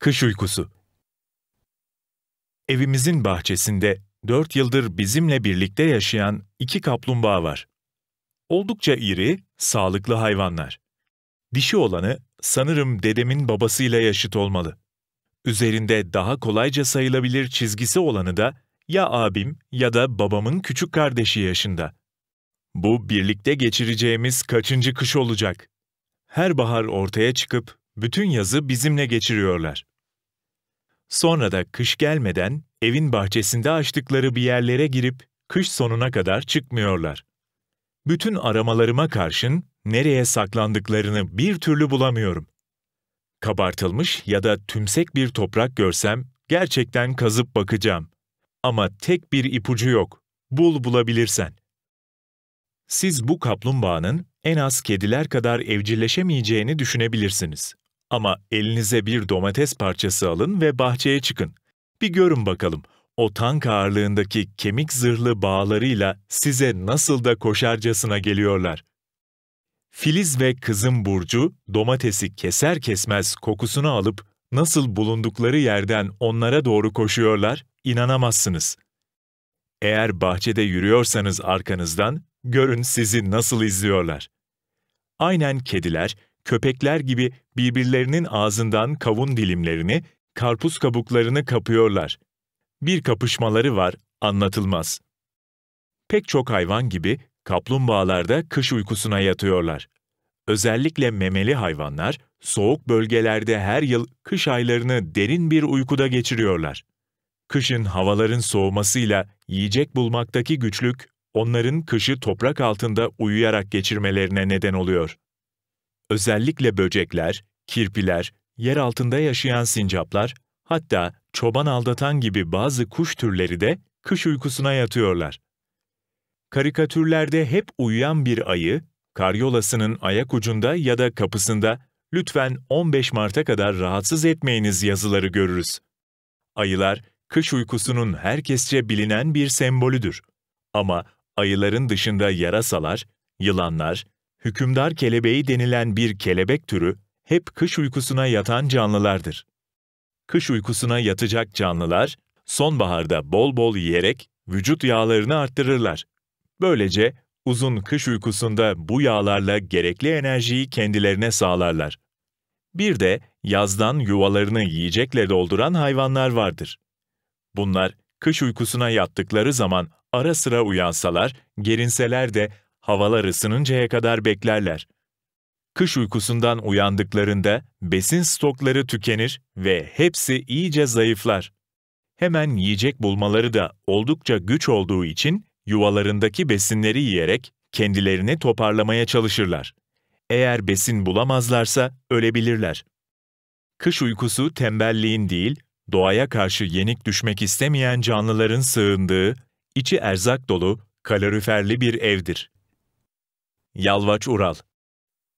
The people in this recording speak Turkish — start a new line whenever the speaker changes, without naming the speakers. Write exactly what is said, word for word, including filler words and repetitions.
Kış uykusu. Evimizin bahçesinde dört yıldır bizimle birlikte yaşayan iki kaplumbağa var. Oldukça iri, sağlıklı hayvanlar. Dişi olanı sanırım dedemin babasıyla yaşıt olmalı. Üzerinde daha kolayca sayılabilir çizgisi olanı da ya abim ya da babamın küçük kardeşi yaşında. Bu birlikte geçireceğimiz kaçıncı kış olacak? Her bahar ortaya çıkıp bütün yazı bizimle geçiriyorlar. Sonra da kış gelmeden evin bahçesinde açtıkları bir yerlere girip kış sonuna kadar çıkmıyorlar. Bütün aramalarıma karşın nereye saklandıklarını bir türlü bulamıyorum. Kabartılmış ya da tümsek bir toprak görsem gerçekten kazıp bakacağım. Ama tek bir ipucu yok. Bul bulabilirsen. Siz bu kaplumbağanın en az kediler kadar evcilleşemeyeceğini düşünebilirsiniz. Ama elinize bir domates parçası alın ve bahçeye çıkın. Bir görün bakalım, o tank ağırlığındaki kemik zırhlı bağlarıyla size nasıl da koşarcasına geliyorlar. Filiz ve kızım Burcu, domatesi keser kesmez kokusunu alıp nasıl bulundukları yerden onlara doğru koşuyorlar, inanamazsınız. Eğer bahçede yürüyorsanız arkanızdan, görün sizi nasıl izliyorlar. Aynen kediler, köpekler gibi birbirlerinin ağzından kavun dilimlerini, karpuz kabuklarını kapıyorlar. Bir kapışmaları var, anlatılmaz. Pek çok hayvan gibi kaplumbağalar da kış uykusuna yatıyorlar. Özellikle memeli hayvanlar, soğuk bölgelerde her yıl kış aylarını derin bir uykuda geçiriyorlar. Kışın havaların soğumasıyla yiyecek bulmaktaki güçlük, onların kışı toprak altında uyuyarak geçirmelerine neden oluyor. Özellikle böcekler, kirpiler, yer altında yaşayan sincaplar, hatta çoban aldatan gibi bazı kuş türleri de kış uykusuna yatıyorlar. Karikatürlerde hep uyuyan bir ayı, karyolasının ayak ucunda ya da kapısında "Lütfen on beş Mart'a kadar rahatsız etmeyiniz" yazıları görürüz. Ayılar, kış uykusunun herkesçe bilinen bir sembolüdür. Ama ayıların dışında yarasalar, yılanlar, hükümdar kelebeği denilen bir kelebek türü hep kış uykusuna yatan canlılardır. Kış uykusuna yatacak canlılar, sonbaharda bol bol yiyerek vücut yağlarını arttırırlar. Böylece uzun kış uykusunda bu yağlarla gerekli enerjiyi kendilerine sağlarlar. Bir de yazdan yuvalarını yiyecekle dolduran hayvanlar vardır. Bunlar kış uykusuna yattıkları zaman ara sıra uyansalar, gerinseler de havalar ısınıncaya kadar beklerler. Kış uykusundan uyandıklarında besin stokları tükenir ve hepsi iyice zayıflar. Hemen yiyecek bulmaları da oldukça güç olduğu için yuvalarındaki besinleri yiyerek kendilerini toparlamaya çalışırlar. Eğer besin bulamazlarsa ölebilirler. Kış uykusu tembelliğin değil, doğaya karşı yenik düşmek istemeyen canlıların sığındığı, içi erzak dolu, kaloriferli bir evdir. Yalvaç Ural